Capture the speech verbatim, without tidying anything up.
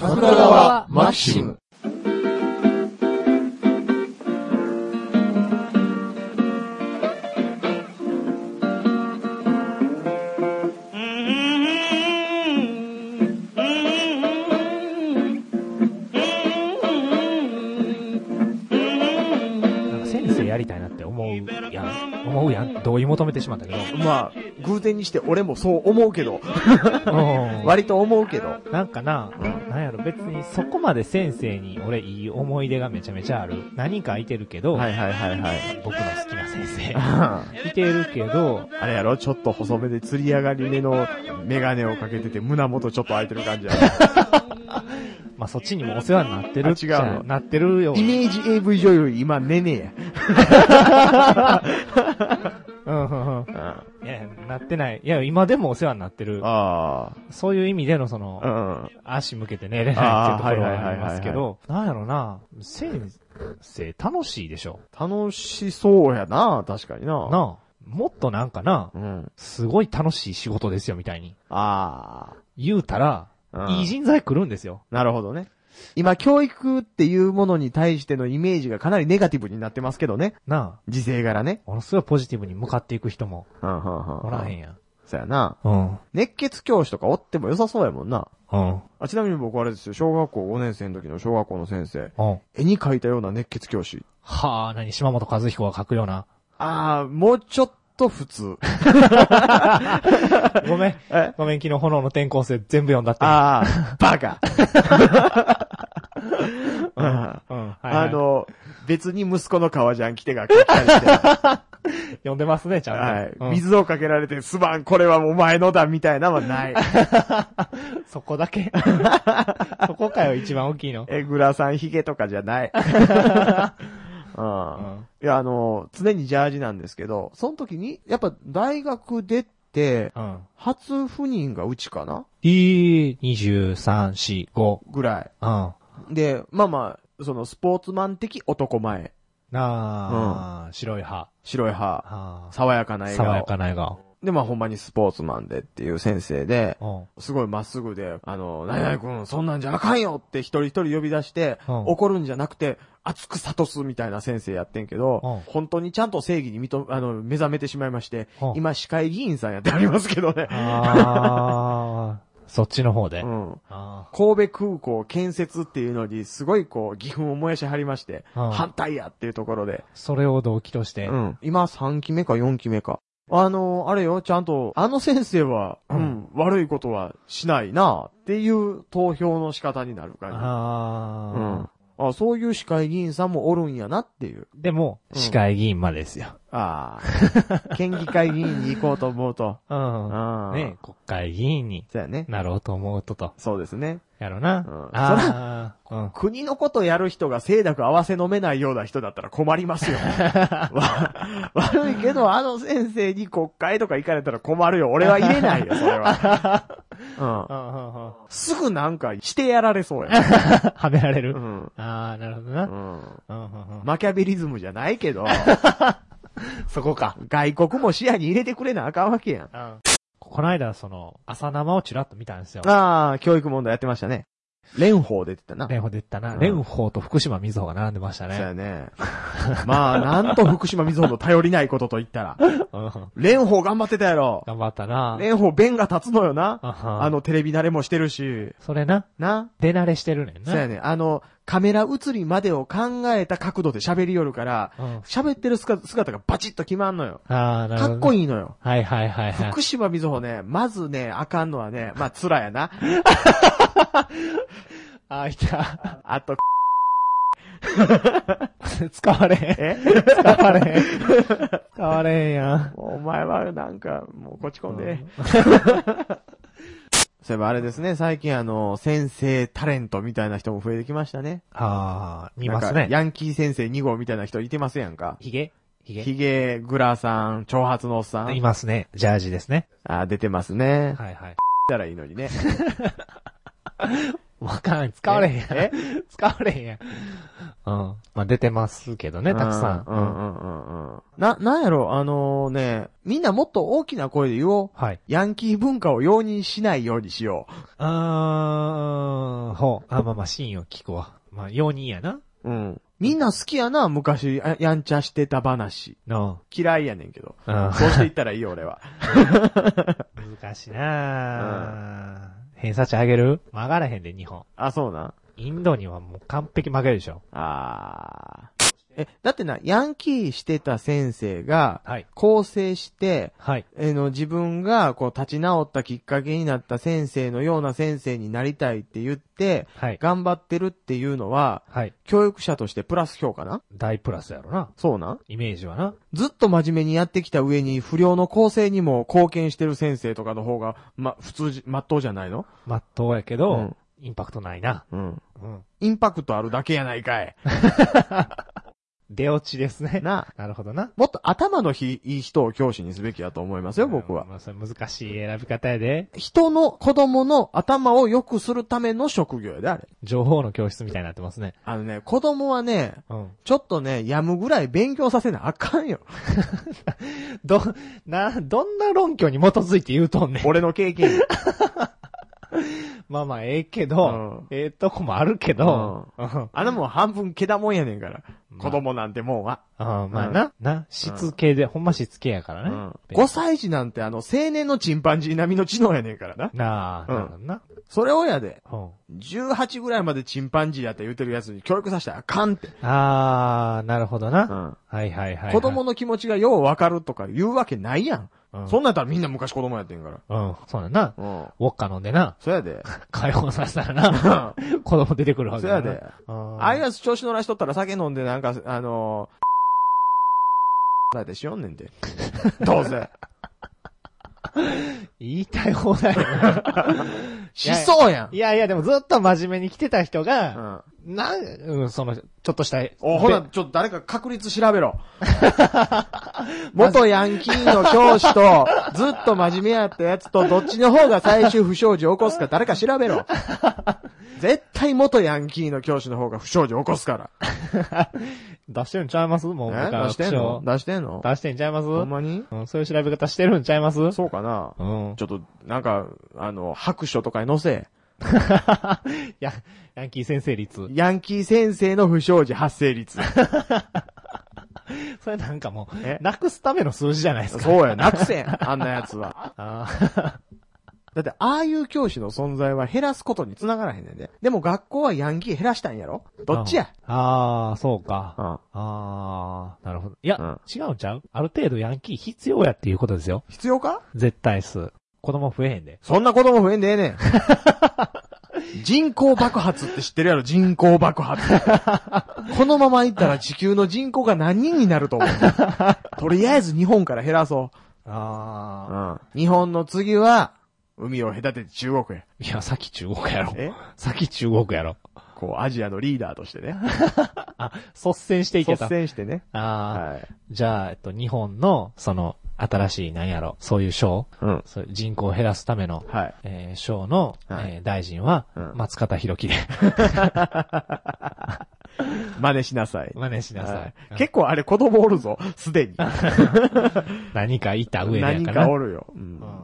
桜川マキシム。 やりたいなって思うやん。思うやん。同意求めてしまったけど。 まあ、偶然にして俺もそう思うけど。割と思うけど。 なんかな、なんやろ、別にそこまで先生に俺いい思い出がめちゃめちゃある。何かいてるけど、 はいはいはいはい。 僕の好きな先生。いてるけど、 あれやろ、ちょっと細めで釣り上がり目のメガネをかけてて胸元ちょっと開いてる感じやろ。 まあ、そっちにもお世話になってるっちゃ違うのなってるよ。 イメージ エーブイ 女優今ねねや。 うんうんうん。いや、なってない。いや、今でもお世話になってる。 ああ。 そういう意味でのその、うん、足向けて寝れないっていうところはありますけど、なんやろな、先生楽しいでしょ。 楽しそうやな、確かにな。 なあ。もっとなんかな、 うん、 すごい楽しい仕事ですよみたいに。 ああ。 言うたら、うん、いい人材来るんですよ。 なるほどね。今、教育っていうものに対してのイメージがかなりネガティブになってますけどね。 なあ。 時勢柄ね。 ものすごいポジティブに向かっていく人も。 うんうんうん。 おらへんやん。 そうやな。 うん。 熱血教師とかおっても良さそうやもんな。 うん。 あ、ちなみに僕あれですよ、小学校ごねん生の時の小学校の先生。 うん。 絵に描いたような熱血教師。 はあ、何島本和彦が描くような。 ああ、もうちょっと普通。 ごめん。ごめん、昨日炎の転校生全部読んだって。 ああ、バカ。 うんうんはいはい、 あの、別に息子の革ジャン着てが書きたりして。 読んでますね、ちゃんと。 はい。 うん、 水をかけられて、すまん、これはお前のだ、みたいなのはない。 そこだけそこかよ、一番大きいの。 え、グラサンヒゲとかじゃない。うんうん、いや、あの、常にジャージなんですけど、その時に、やっぱ大学出て、うん、初赴任がうちかな？ えー、にじゅうさん、よん、ご。 ぐらい。 うん。 で、まあまあ、そのスポーツマン的男前。 なあ、うん、白い歯。 白い歯。爽やかな笑顔。 爽やかな笑顔。 で、まあほんまにスポーツマンでっていう先生で、 うん、 すごいまっすぐで、あの、何々君、そんなんじゃあかんよって一人一人呼び出して、うん、怒るんじゃなくて、熱く諭すみたいな先生やってんけど、うん、本当にちゃんと正義に認め、あの、目覚めてしまいまして、うん、今市会議員さんやってありますけどね。 あそっちの方で。 うん。神戸空港建設っていうのに、すごいこう、義憤を燃やしはりまして、うん、反対やっていうところで。 それを動機として。 うん。今さんきめかよんきめか。あの、あれよ、ちゃんと、あの先生は、うん、うん、悪いことはしないな、っていう投票の仕方になる感じ。 あうん。あ、そういう市会議員さんもおるんやなっていう。 でも、うん、市会議員までですよ。 ああ。県議会議員に行こうと思うと。 うん。ね国会議員に。 そうやね。 なろうと思うとと。 そうですね。 やろな。 うん。ああ、うん。国のことやる人が清濁合わせ飲めないような人だったら困りますよ。悪いけど、あの先生に国会とか行かれたら困るよ。俺は入れないよ、それは。うん。すぐなんかしてやられそうや。 はめられる。 うん。 ああ、なるほどな。うん。 マキャベリズムじゃないけど。 そこか。 外国も視野に入れてくれなあかんわけやん。うん、 この間、その、朝生をちらっと見たんですよ。 ああ、教育問題やってましたね。蓮舫出てたな。 蓮舫出てたな。蓮舫と福島みずほが並んでましたね。 そうやね。まあ、なんと福島みずほの頼りないことと言ったら。蓮舫頑張ってたやろ。 頑張ったな。 蓮舫弁が立つのよな。あの、テレビ慣れもしてるし。 それな。 な。 出慣れしてるねんな。 そうやね。あの、カメラ映りまでを考えた角度で喋りよるから、喋、うん、ってる姿がバチッと決まんのよ。 ああ、なるほど、ね。 かっこいいのよ。 はいはいはい、はい。 福島みずほね、まずね、あかんのはね、まあ、つらやな。 あ、いた。 あと、 使われへん。 え使われへん。使われへんやん。 お前はなんか、もうこっち込んで。うんそういえばあれですね、最近あの、先生タレントみたいな人も増えてきましたね。 ああ、見ますね。 ヤンキー先生に号みたいな人いてますやんか。 ヒゲヒゲヒゲ、グラさん、長髪のおっさん。 いますね。ジャージですね。 ああ、出てますね。 はいはい。 たらいいのにね。 わかんない。使われへんやん。え使われへんやん。うん。まあ、出てますけどね、たくさん。 うんうんうんうんうん。な、なんやろ、あのね、みんなもっと大きな声で言おう。 はい。 ヤンキー文化を容認しないようにしよう。 あー、ほう。あ、まあまあ、シーンを聞くわ。まあ、容認やな。 うん。みんな好きやな、昔、ややんちゃしてた話。 の。 嫌いやねんけど。 うん。 そうしていったらいいよ、俺は。 難しいなぁ。偏差値上げる曲がらへんで、日本。 あ、そうな。 インドにはもう完璧曲げるでしょ。 あー。え、だってな、ヤンキーしてた先生が、 はい。 更生して、 はい。 えの、自分が、こう、立ち直ったきっかけになった先生のような先生になりたいって言って、 はい。 頑張ってるっていうのは、 はい。 教育者としてプラス評価な？ 大プラスやろな。 そうな？ イメージはな。 ずっと真面目にやってきた上に、不良の更生にも貢献してる先生とかの方が、ま、普通じ、まっとうじゃないの？ まっとうやけど、 うん、 インパクトないな。 うん。 うん。 インパクトあるだけやないかい。 出落ちですね。 な。 なるほどな。 もっと頭のいい人を教師にすべきだと思いますよ、僕は。 まあ、それ難しい選び方やで。 人の子供の頭を良くするための職業やで、あれ。 情報の教室みたいになってますね。 あのね、子供はね、 うん。 ちょっとね、やむぐらい勉強させなあかんよ。 ど、な、どんな論拠に基づいて言うとんねん。 俺の経験。 まあまあ、ええけど、 うん、 ええとこもあるけど、 うん、あのもう半分けだもんやねんから。まあ、子供なんてもんは。 あまあな、うん、な、しつけで、うん、ほんましつけやからね、うん。 ごさい児なんてあの、青年のチンパンジー並みの知能やねんからな。 なあ、うん、なるほどな。 それをやで、 うん、 じゅうはちぐらいまでチンパンジーやって言ってるやつに教育させたらあかんって。 あー、なるほどな。 うん、 はいはいはい、はい。 子供の気持ちがようわかるとか言うわけないやん。うん、そんなんやったらみんな昔子供やってんから。 うん、そうだな。うん。ウォッカ飲んでな。 そうやで。 解放させたらな。子供出てくるわけだ。そうやで。ああいうやつ調子乗らしとったら酒飲んでなんか、あのー、だってしよんねんで。どうせ。 言いたい放題しそうやん。 いやいや、でもずっと真面目に来てた人が、うん、な、うん、その、ちょっとした。 お、ほら、ちょっと誰か確率調べろ。元ヤンキーの教師と、ずっと真面目やったやつと、どっちの方が最終不祥事を起こすか誰か調べろ。絶対元ヤンキーの教師の方が不祥事を起こすから。 出してるんちゃいますもう、 え出してんの出してんの出してんちゃいますほんまに、 うん、そういう調べ方してるんちゃいますそうかなうん。 ちょっと、なんか、あの、白書とかに載せ。 や、ヤンキー先生率。 ヤンキー先生の不祥事発生率。 それなんかもう、なくすための数字じゃないですか。 そうや、なくせん。あんなやつは。あだって、ああいう教師の存在は減らすことに繋がらへんねんで。でも学校はヤンキー減らしたんやろどっちやああ、そうか。ああ、なるほど。いや、うん、違うんちゃうある程度ヤンキー必要やっていうことですよ。 必要か絶対数。子供増えへんで。 そんな子供増えんでええねん。人口爆発って知ってるやろ人口爆発。このままいったら地球の人口が何人になると思うとりあえず日本から減らそう。ああ、うん。日本の次は、海を隔てて中国へ。 いや、さっき中国やろ。 えさっき中国やろ。 こう、アジアのリーダーとしてね。 あ、率先していけた。 率先してね。 ああ、はい。じゃあ、えっと、日本の、その、新しい、なんやろ、そういう賞、うん、そういう人口を減らすための、はい、えー、賞の、はい、えー、大臣は、うん、松方弘樹で。 真似しなさい。 真似しなさい。はいうん、結構あれ子供おるぞ、すでに。 何かいた上でやから。 何かおるよ。うん